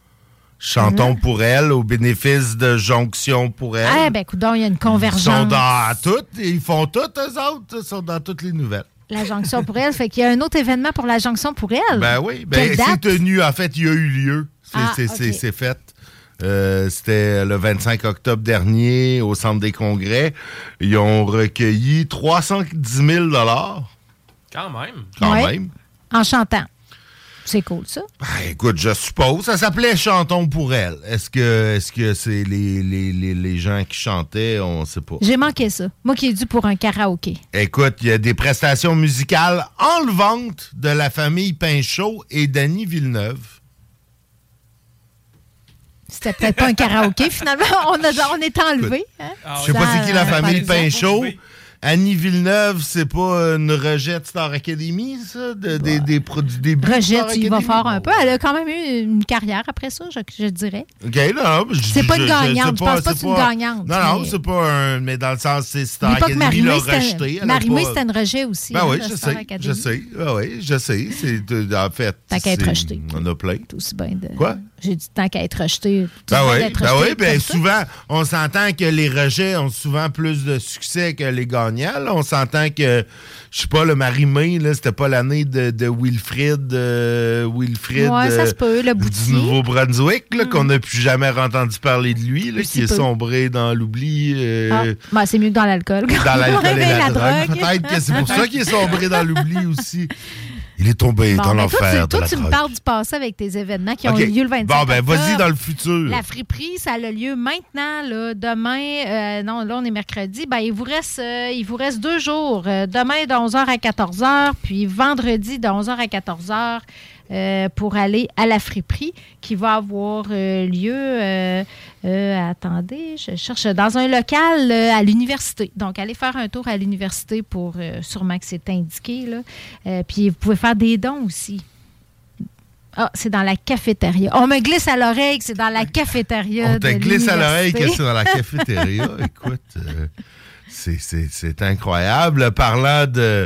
Chantons Mhm. pour elle, au bénéfice de Jonction pour elle. Ah, ben, coudonc, il y a une Ils sont convergence. dans toutes, ils font toutes, eux autres, ils sont dans toutes les nouvelles. La Jonction pour elle. Fait qu'il y a un autre événement pour la Jonction pour elle. Ben oui, ben, Quelle c'est date? tenu, en fait, il y a eu lieu. C'est Ah, c'est- ok. c'est- c'est fait. Euh, C'était le vingt-cinq octobre dernier au Centre des congrès. Ils ont recueilli trois cent dix mille dollars. Quand même. Quand Ouais. même. En chantant. C'est cool, ça. Ben, écoute, je suppose. Ça s'appelait Chantons pour elle. Est-ce que est-ce que c'est les, les, les, les gens qui chantaient? On sait pas. J'ai manqué ça. Moi qui ai dû pour un karaoké. Écoute, il y a des prestations musicales enlevantes de la famille Pinchot et d'Annie Villeneuve. C'était peut-être pas un karaoké, finalement. On, a, on est enlevé. Hein? Je sais pas c'est qui la Ça, famille euh, par exemple, Pinchot. Annie Villeneuve, c'est pas une rejette Star Academy, ça? De- des, des produits débuts de Rejette, Star il va Academy? fort un peu. Elle a quand même eu une carrière après ça, je, je dirais. OK, non, je- C'est pas je- une je- gagnante. sais Je pense pas que c'est une gagnante, Non, non, mais- c'est pas un... Mais dans le sens, c'est Star L'époque Academy l'a Marie-Mé, rejeté. c'était elle a Marie-Mé, pas- c'était une rejet aussi. Ben hein, oui, de je Star sais, Academy. je sais. Ah oui, je sais. C'est, euh, en fait... Tant qu'à être c'est- rejeté. On a plein. C'est aussi bien de... Quoi? J'ai dit tant qu'à être rejeté. tout Ben bien oui, d'être ben rejeté oui, ben comme ça. souvent, on s'entend que les rejets ont souvent plus de succès que les gagnants. là. On s'entend que, je sais pas, le Marie-Mé, là, c'était pas l'année de, de Wilfrid, euh, Wilfrid Ouais, ça euh, se peut, le du boutier. Nouveau-Brunswick, là, qu'on n'a plus jamais entendu parler de lui, là, Aussi qui est peu. sombré dans l'oubli. euh, Ah, ben, c'est mieux que dans l'alcool. Dans l'alcool et Ouais, la, la drogue. drogue. Peut-être que c'est pour ça qu'il est sombré dans l'oubli aussi. Il est tombé Bon, dans mais l'enfer de toi, la tu, toi, tu me drogue. parles du passé avec tes événements qui OK. ont eu lieu le vingt-cinq Bon, ben, octobre. vas-y dans le futur. La friperie, ça a lieu maintenant, là, demain. Euh, non, là, on est mercredi. Ben, il vous reste, euh, il vous reste deux jours. Euh, demain, de onze heures à quatorze heures, puis vendredi, de onze heures à quatorze heures, euh, pour aller à la friperie qui va avoir euh, lieu, euh, euh, attendez, je cherche, dans un local euh, à l'université. Donc, allez faire un tour à l'université pour, euh, sûrement que c'est indiqué, là. Euh, puis, vous pouvez faire des dons aussi. Ah, c'est dans la cafétéria. On me glisse à l'oreille que c'est dans la cafétéria. On te de glisse à l'oreille que l'université. c'est dans la cafétéria. Écoute, euh, c'est, c'est, c'est incroyable. Parlant de,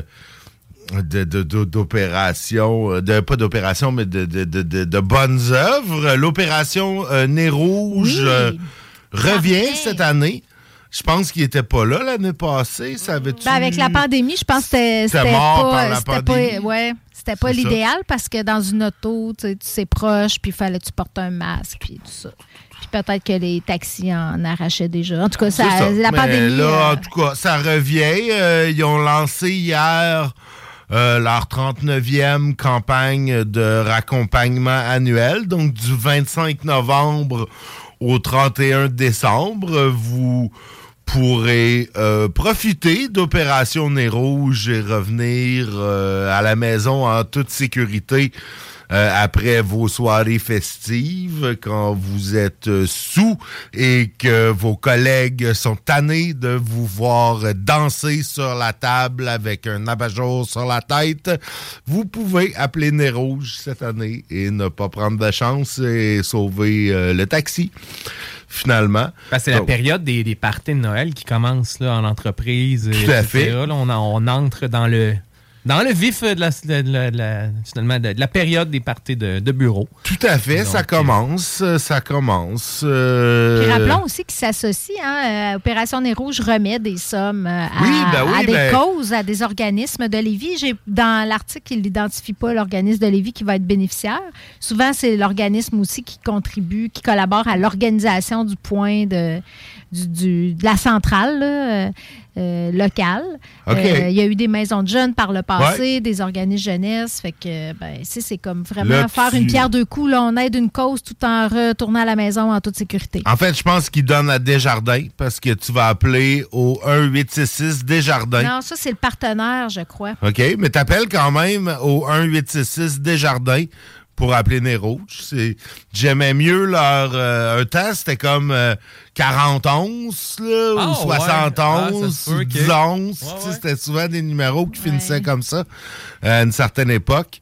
de, de, de- d'opérations, de, pas d'opérations, mais de, de, de, de, de bonnes œuvres, l'opération euh, Nez Rouge Oui. euh, revient revient. cette année. Je pense qu'il n'était pas là l'année passée. Ça avait-tu... Ben, avec la pandémie, je pense que c'était, C'était c'était mort pas, par la c'était pandémie. pas, ouais, c'était pas C'est ça. l'idéal parce que dans une auto, tu sais, tu sais proche, puis il fallait que tu portes un masque, puis tout ça. Puis peut-être que les taxis en arrachaient déjà. En tout cas, ça, C'est ça. la Mais pandémie. là, euh, en tout cas, ça revient. Euh, ils ont lancé hier euh, leur trente-neuvième campagne de raccompagnement annuel. Donc, du vingt-cinq novembre au trente et un décembre, vous pourrez euh, profiter d'Opération Nez Rouge et revenir euh, à la maison en toute sécurité euh, après vos soirées festives, quand vous êtes euh, sous et que vos collègues sont tannés de vous voir danser sur la table avec un abat-jour sur la tête. Vous pouvez appeler Nez Rouge cette année et ne pas prendre de chance et sauver euh, le taxi. Finalement. Ben, c'est la Donc, période des, des parties de Noël qui commence là, en entreprise. Tout à fait. Là, on, on entre dans le, dans le vif de la, de la- de la- finalement, de, de la période des parties de, de bureau. Tout à fait, Donc, ça commence, ça commence. euh, Puis rappelons aussi qu'ils s'associent. Hein, euh, Opération Nez Rouge remet des sommes euh, à, Oui, ben oui, à des ben- causes, à des organismes de Lévis. J'ai, dans l'article, il n'identifie pas l'organisme de Lévis qui va être bénéficiaire. Souvent, c'est l'organisme aussi qui contribue, qui collabore à l'organisation du point de, du, du- de la centrale là, euh, euh, locale. OK. Euh, il y a eu des maisons de jeunes par le passé, Ouais. des organismes jeunesse. Fait que, ben, c'est, c'est comme vraiment Là, faire tu- une pierre deux coups. Là, on aide une cause tout en retournant à la maison en toute sécurité. En fait, je pense qu'il donne à Desjardins parce que tu vas appeler au un huit six six Desjardins. Non, ça, c'est le partenaire, je crois. OK, mais t'appelles quand même au un huit six six Desjardins pour appeler Nez Rouge. C'est, j'aimais mieux leur... euh, un temps, c'était comme euh, quarante onze là, Ah, ou ouais. soixante onze, Ah, ça se peut, ok. dix onze. Ouais, tu sais, ouais. C'était souvent des numéros qui finissaient comme ça à une certaine époque.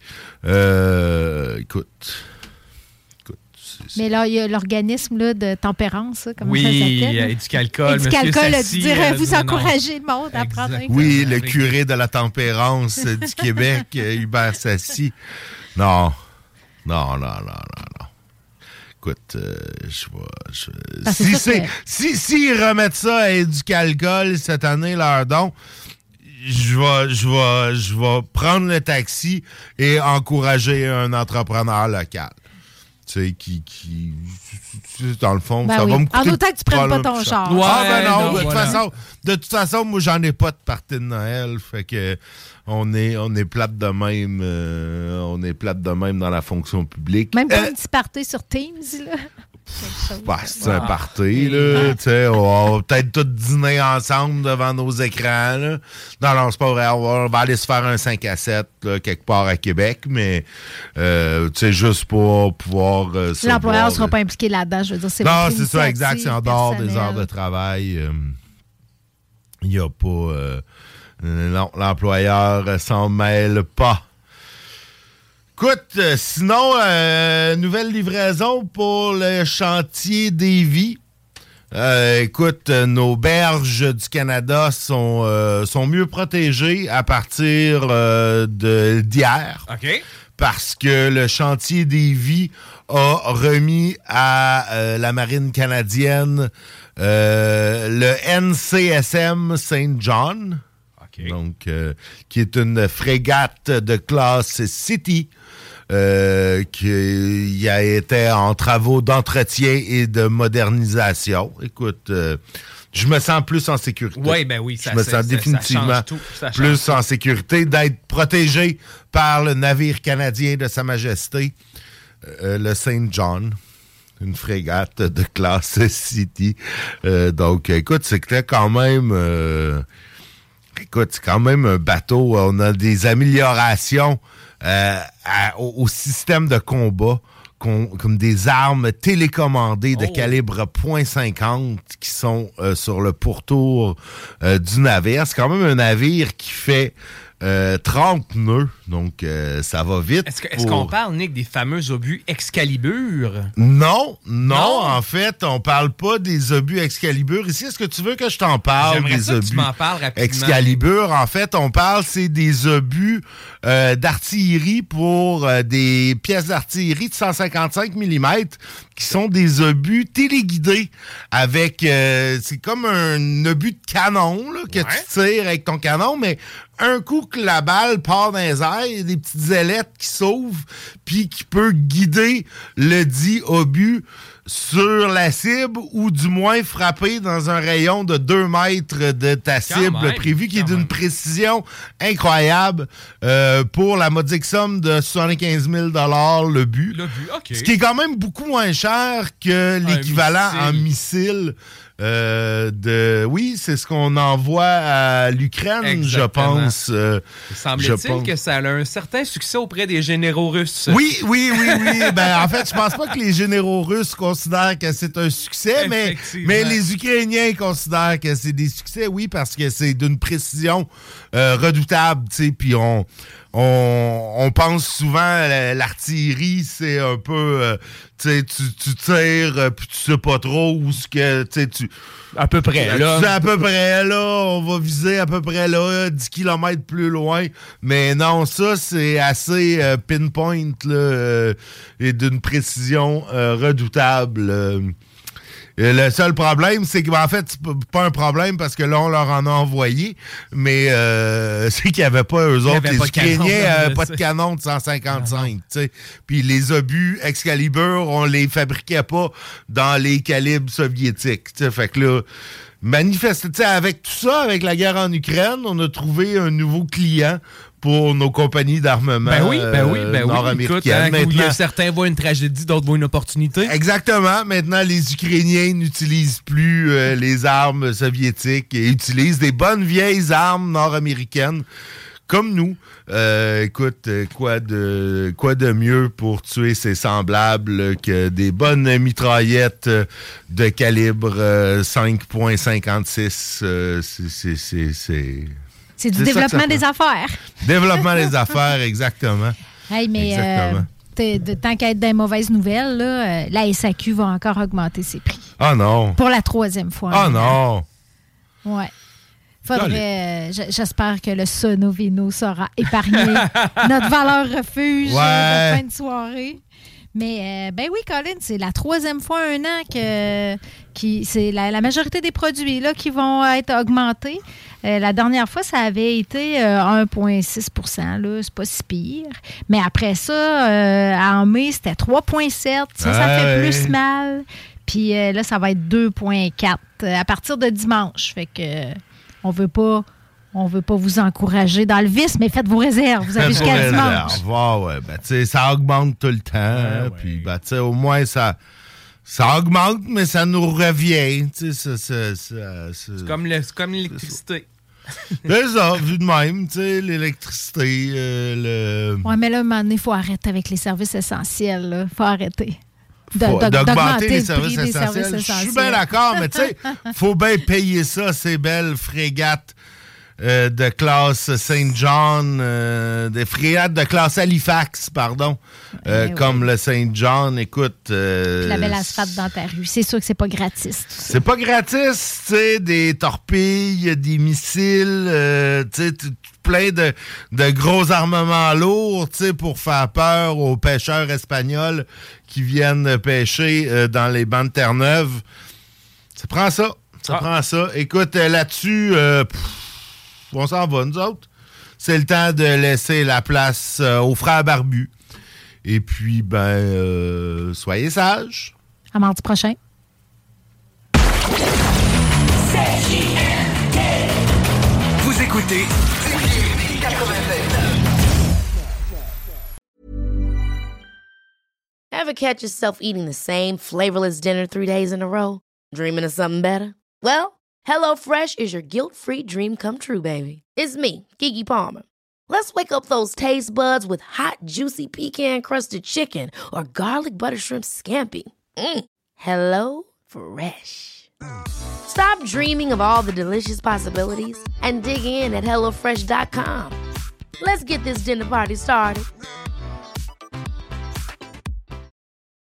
Euh, écoute... écoute, c'est- Mais là, il y a l'organisme là, de tempérance, là, comment Oui, ça s'appelle? euh, Éducalcool, Éducalcool, Monsieur a Sassi, dû dire, euh, vous non, non. encouragez le monde à prendre un Oui, le Avec- curé de la tempérance euh, du Québec, euh, Hubert Sassi. Non. Non, non, non, non, non. Écoute, euh, je vois. je- Parce que Si, c'est c'est, ça que- si, s'ils remettent ça à Éducalcool cette année, leur don, je vais, je vais, je vais prendre le taxi et encourager un entrepreneur local. Tu sais, qui, qui, dans le fond, Ben ça oui. va me coûter En autant que tu prennes pas là ton plus cher. char. Ah, ben Ouais, non, non, de, toute voilà. façon, de toute façon, moi, j'en ai pas de partie de Noël. Fait que on est, on est plate de même. euh, on est plate de même dans la fonction publique. Même pas Euh, une petite party sur Teams, là. bah, c'est un party, là. Tu sais, on va peut-être tous dîner ensemble devant nos écrans, là. Non, non, c'est pas vrai. On va, on va aller se faire un cinq à sept, là, quelque part à Québec, mais, euh, tu sais, juste pour pouvoir. euh, se L'employeur voir, ne sera là. pas impliqué là-dedans. Je veux dire, c'est Non, votre c'est ça, exact. C'est en dehors des initiative heures de travail. Il n'y a pas. euh, non, l'employeur euh, s'en mêle pas. Écoute, euh, sinon, euh, nouvelle livraison pour le chantier Davy. Euh, écoute, euh, nos berges du Canada sont, euh, sont mieux protégées à partir euh, de, d'hier. OK. Parce que le chantier Davy a remis à euh, la Marine canadienne euh, le N C S M Saint John, OK. donc euh, qui est une frégate de classe City. euh, qui a été en travaux d'entretien et de modernisation. Écoute, euh, je me sens plus en sécurité. Oui, ben oui, ça, je me ça, sens ça, définitivement ça change tout. Ça change plus tout. en sécurité, d'être protégé par le navire canadien de Sa Majesté, euh, le Saint John. Une frégate de classe City. Euh, donc, écoute, c'était quand même... Euh, écoute, c'est quand même un bateau. On a des améliorations euh, à, au, au système de combat, com, comme des armes télécommandées de oh. calibre point cinquante qui sont euh, sur le pourtour euh, du navire. C'est quand même un navire qui fait... Euh, trente nœuds, donc euh, ça va vite. Est-ce, que, est-ce pour... qu'on parle, Nick, des fameux obus Excalibur? Non, non, non, en fait, on parle pas des obus Excalibur. Ici, est-ce que tu veux que je t'en parle J'aimerais des ça obus que tu m'en parles rapidement. Excalibur? En fait, on parle, c'est des obus euh, d'artillerie pour euh, des pièces d'artillerie de cent cinquante-cinq millimètres qui sont des obus téléguidés avec, euh, c'est comme un obus de canon là, que ouais. tu tires avec ton canon, mais un coup que la balle part dans les airs, il y a des petites ailettes qui s'ouvrent puis qui peut guider le dit obus sur la cible ou du moins frapper dans un rayon de deux mètres de ta quand cible même, prévue qui est d'une même. précision incroyable euh, pour la modique somme de soixante-quinze mille dollars le but. Le but, OK. Ce qui est quand même beaucoup moins cher que l'équivalent un missile. en missile. Euh, de oui, c'est ce qu'on envoie à l'Ukraine, Exactement. je pense. Euh, Semble-t-il je pense... que ça a un certain succès auprès des généraux russes. Oui, oui, oui, oui. ben, en fait, je pense pas que les généraux russes considèrent que c'est un succès, mais, mais les Ukrainiens considèrent que c'est des succès, oui, parce que c'est d'une précision euh, redoutable, tu sais, puis on... On, on pense souvent à l'artillerie, c'est un peu, euh, tu sais, tu tires, euh, puis tu sais pas trop où ce que, tu sais, tu... À peu près, là. Tu sais, à peu près, là, on va viser à peu près, là, dix kilomètres plus loin. Mais non, ça, c'est assez euh, pinpoint, là, euh, et d'une précision euh, redoutable. Euh. Et le seul problème, c'est qu'en fait, c'est pas un problème parce que là, on leur en a envoyé, mais euh, c'est qu'il n'y avait pas, eux autres, les Ukrainiens, n'avaient pas de canon de cent cinquante-cinq. Puis les obus Excalibur, on les fabriquait pas dans les calibres soviétiques. T'sais. Fait que là, manifeste, avec tout ça, avec la guerre en Ukraine, on a trouvé un nouveau client pour nos compagnies d'armement ben oui, ben oui, ben euh, nord-américaines. Oui. Écoute, hein, certains voient une tragédie, d'autres voient une opportunité. Exactement. Maintenant, les Ukrainiens n'utilisent plus euh, les armes soviétiques et utilisent des bonnes vieilles armes nord-américaines comme nous. Euh, écoute, quoi de quoi de mieux pour tuer ses semblables que des bonnes mitraillettes de calibre euh, cinq virgule cinquante-six. Euh, c'est... c'est, c'est, c'est... C'est du c'est développement des affaires. Développement des affaires, exactement. Hey, mais exactement. Euh, t'es, de, tant qu'à être des mauvaises nouvelles, là, euh, la S A Q va encore augmenter ses prix. Ah oh non! Pour la troisième fois. Ah oh non! Ouais. Faudrait, euh, j'espère que le Sonovino saura épargner notre valeur refuge ouais. de fin de soirée. Mais, euh, ben oui, Colin, c'est la troisième fois un an que qui, c'est la, la majorité des produits là, qui vont être augmentés. Euh, la dernière fois, ça avait été euh, un virgule six pour cent. Là, c'est pas si pire. Mais après ça, euh, en mai, c'était trois virgule sept. Ça, ça hey. fait plus mal. Puis euh, là, ça va être deux virgule quatre euh, à partir de dimanche. Fait que euh, on veut pas... On veut pas vous encourager dans le vice, mais faites vos réserves. Vous avez jusqu'à dimanche. Ouais, ouais. Ben, tu sais, ça augmente tout le temps. Ouais, puis, ben, tu sais, au moins, ça, ça augmente, mais ça nous revient. Tu sais, ça, ça, ça, ça, c'est comme, le, c'est comme l'électricité. C'est ça, vu de même, tu sais, l'électricité, euh, le... Ouais, mais là, à un moment donné, il faut arrêter avec les services essentiels, là. Faut arrêter. De, faut, d'augmenter, d'augmenter les services essentiels. Je suis bien d'accord, mais tu sais, faut bien payer ça, ces belles frégates. Euh, de classe Saint John, euh, des frégates de classe Halifax, pardon, euh, oui. comme le Saint John. Écoute... Euh, la belle asphalte dans ta rue. C'est sûr que c'est pas gratis. C'est pas gratis, tu sais, des torpilles, des missiles, euh, tu sais, plein de, de gros armements lourds, tu sais, pour faire peur aux pêcheurs espagnols qui viennent pêcher euh, dans les bancs de Terre-Neuve. Ça prend ça. Ça ah. prend ça. Écoute, euh, là-dessus... Euh, pff, on s'en va, nous autres. C'est le temps de laisser la place euh, aux frères barbus. Et puis, ben, euh, soyez sages. À mardi prochain. Vous écoutez Ever catch yourself eating the same flavorless dinner three days in a row? Dreaming of something better? Well, HelloFresh is your guilt-free dream come true, baby. It's me, Keke Palmer. Let's wake up those taste buds with hot, juicy pecan-crusted chicken or garlic butter shrimp scampi. Mm. Hello Fresh. Stop dreaming of all the delicious possibilities and dig in at hello fresh dot com. Let's get this dinner party started.